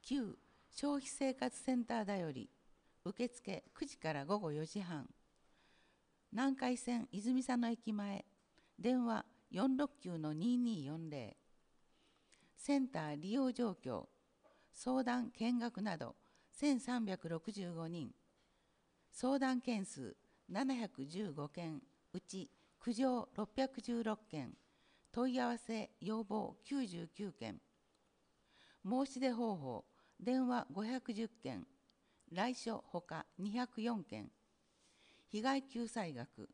旧消費生活センターだより受付9時から午後4時半。南海線泉佐野駅前、電話469-2240。センター利用状況、相談見学など1365人。相談件数715件、うち苦情616件、問い合わせ要望99件。申し出方法、電話510件、来所ほか204件。被害救済額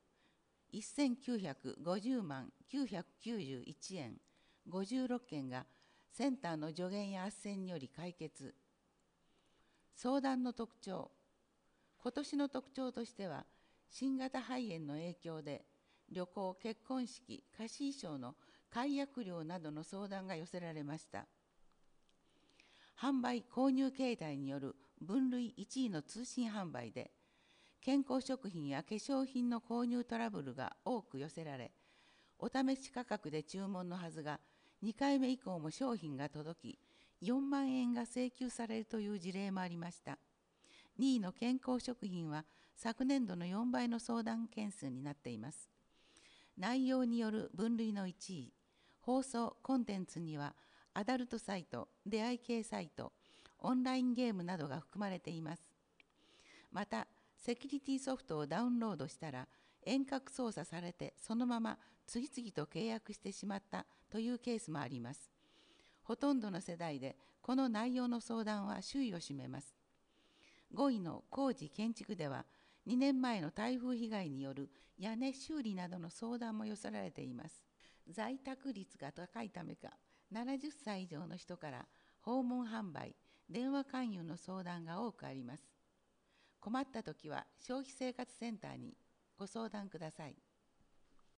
1950万991円、56件がセンターの助言や斡旋により解決。相談の特徴、今年の特徴としては、新型肺炎の影響で旅行・結婚式・貸衣装の解約料などの相談が寄せられました。販売・購入形態による分類1位の通信販売で、健康食品や化粧品の購入トラブルが多く寄せられ、お試し価格で注文のはずが、2回目以降も商品が届き、4万円が請求されるという事例もありました。2位の健康食品は昨年度の4倍の相談件数になっています。内容による分類の1位、放送・コンテンツにはアダルトサイト、出会い系サイト、オンラインゲームなどが含まれています。また、セキュリティソフトをダウンロードしたら遠隔操作されてそのまま次々と契約してしまったというケースもあります。ほとんどの世代でこの内容の相談は首位を占めます。5位の工事・建築では2年前の台風被害による屋根修理などの相談も寄せられています。在宅率が高いためか、70歳以上の人から訪問販売、電話勧誘の相談が多くあります。困ったときは消費生活センターにご相談ください。